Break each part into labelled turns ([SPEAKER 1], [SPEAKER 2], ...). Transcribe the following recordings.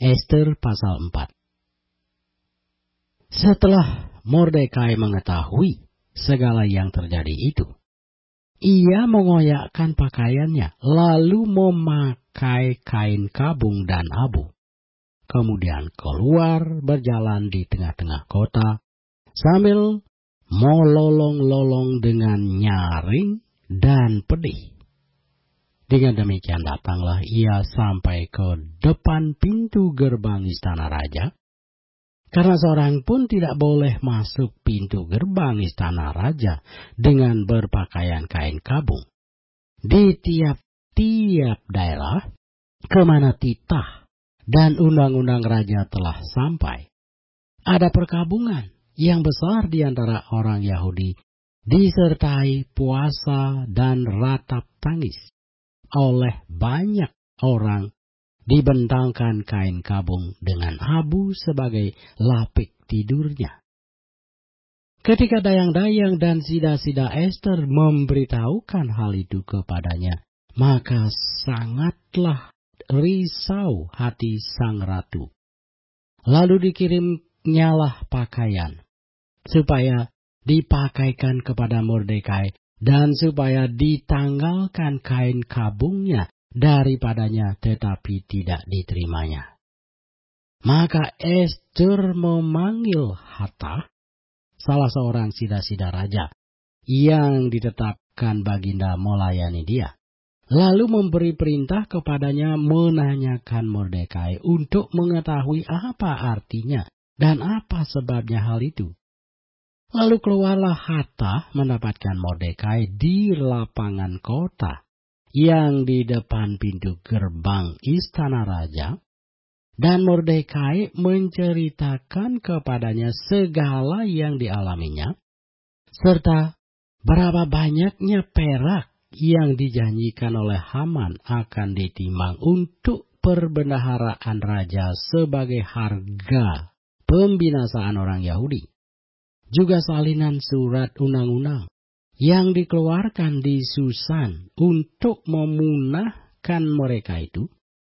[SPEAKER 1] Ester pasal 4. Setelah Mordekai mengetahui segala yang terjadi itu, ia mengoyakkan pakaiannya, lalu memakai kain kabung dan abu. Kemudian keluar berjalan di tengah-tengah kota, sambil melolong-lolong dengan nyaring dan pedih. Dengan demikian datanglah ia sampai ke depan pintu gerbang istana raja, karena seorang pun tidak boleh masuk pintu gerbang istana raja dengan berpakaian kain kabung. Di tiap-tiap daerah kemana titah dan undang-undang raja telah sampai, ada perkabungan yang besar di antara orang Yahudi, disertai puasa dan ratap tangis. Oleh banyak orang dibentangkan kain kabung dengan abu sebagai lapik tidurnya. Ketika dayang-dayang dan sida-sida Ester memberitahukan hal itu kepadanya, maka sangatlah risau hati sang ratu. Lalu dikirimnyalah pakaian, supaya dipakaikan kepada Mordekai, dan supaya ditanggalkan kain kabungnya daripadanya, tetapi tidak diterimanya. Maka Ester memanggil Hatach, salah seorang sida-sida raja, yang ditetapkan baginda melayani dia, lalu memberi perintah kepadanya menanyakan Mordekai untuk mengetahui apa artinya dan apa sebabnya hal itu. Lalu keluarlah Hatach mendapatkan Mordekai di lapangan kota yang di depan pintu gerbang istana raja, dan Mordekai menceritakan kepadanya segala yang dialaminya, serta berapa banyaknya perak yang dijanjikan oleh Haman akan ditimbang untuk perbendaharaan raja sebagai harga pembinasaan orang Yahudi. Juga salinan surat undang-undang yang dikeluarkan di Susan untuk memunahkan mereka itu,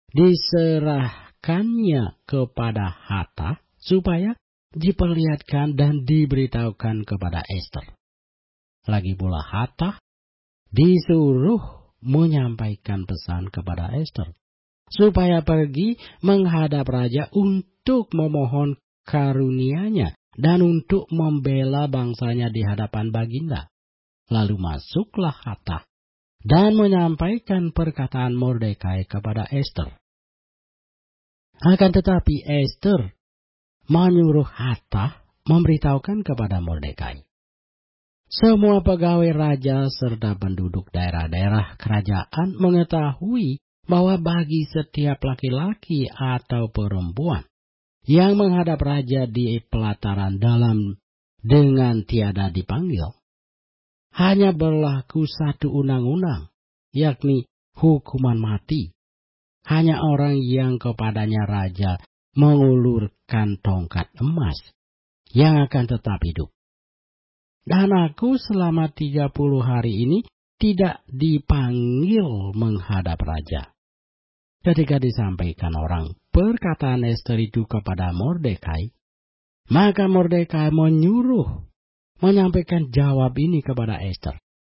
[SPEAKER 1] diserahkannya kepada Hatach supaya diperlihatkan dan diberitahukan kepada Ester. Lagi pula Hatach disuruh menyampaikan pesan kepada Ester, supaya pergi menghadap raja untuk memohon karunia-Nya dan untuk membela bangsanya di hadapan baginda. Lalu masuklah Hatach dan menyampaikan perkataan Mordekai kepada Ester. Akan tetapi Ester menyuruh Hatach memberitahukan kepada Mordekai. Semua pegawai raja serta penduduk daerah-daerah kerajaan mengetahui bahwa bagi setiap laki-laki atau perempuan yang menghadap raja di pelataran dalam dengan tiada dipanggil, hanya berlaku satu undang-undang, yakni hukuman mati. Hanya orang yang kepadanya raja mengulurkan tongkat emas yang akan tetap hidup. Dan aku selama 30 hari ini tidak dipanggil menghadap raja. Ketika disampaikan orang perkataan Ester itu kepada Mordekai, maka Mordekai menyuruh menyampaikan jawab ini kepada Ester.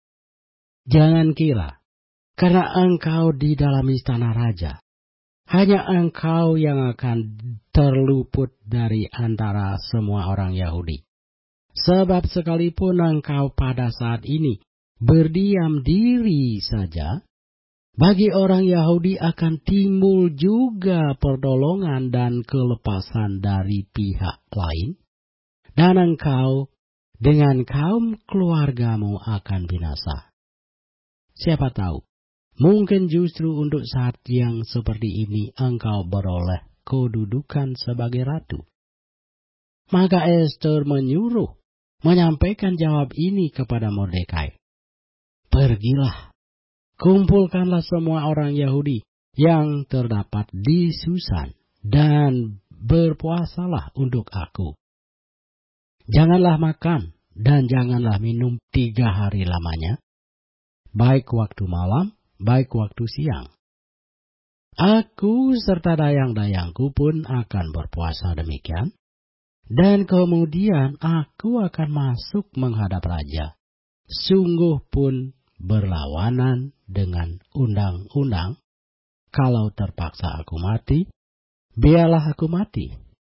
[SPEAKER 1] Jangan kira, karena engkau di dalam istana raja, hanya engkau yang akan terluput dari antara semua orang Yahudi. Sebab sekalipun engkau pada saat ini berdiam diri saja, bagi orang Yahudi akan timbul juga pertolongan dan kelepasan dari pihak lain, dan engkau dengan kaum keluargamu akan binasa. Siapa tahu, mungkin justru untuk saat yang seperti ini engkau beroleh kedudukan sebagai ratu. Maka Ester menyuruh menyampaikan jawab ini kepada Mordekai. Pergilah, kumpulkanlah semua orang Yahudi yang terdapat di Susan dan berpuasalah untuk aku. Janganlah makan dan janganlah minum 3 hari lamanya, baik waktu malam, baik waktu siang. Aku serta dayang-dayangku pun akan berpuasa demikian, dan kemudian aku akan masuk menghadap raja. Sungguh pun berlawanan dengan undang-undang. Kalau terpaksa aku mati, biarlah aku mati.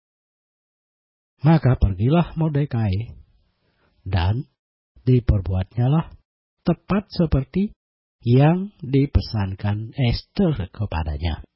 [SPEAKER 1] Maka pergilah Mordekai, dan diperbuatnyalah tepat seperti yang dipesankan Ester kepadanya.